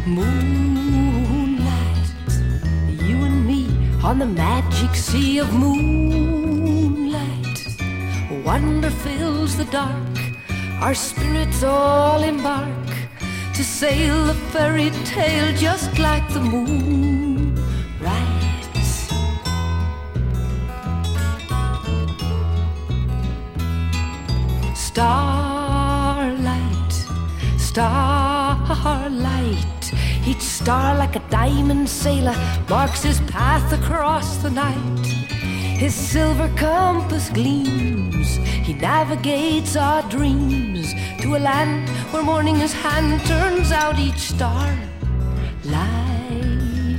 Moonlight, you and me on the magic sea of moonlight. Wonder fills the dark, our spirits all embark to sail a fairy tale just like the moon rides. Starlight, starlight, each star like a diamond sailor marks his path across the night. His silver compass gleams, he navigates our dreams to a land where morning his hand turns out each star light.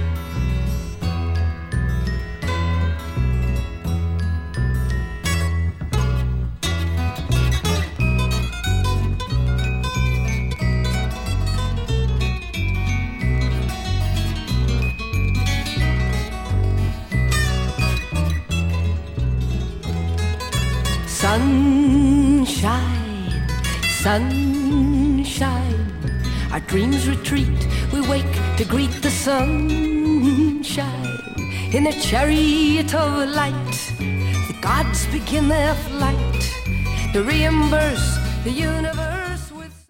Sunshine, sunshine, our dreams retreat, we wake to greet the sunshine. In a chariot of light, the gods begin their flight to reimburse the universe.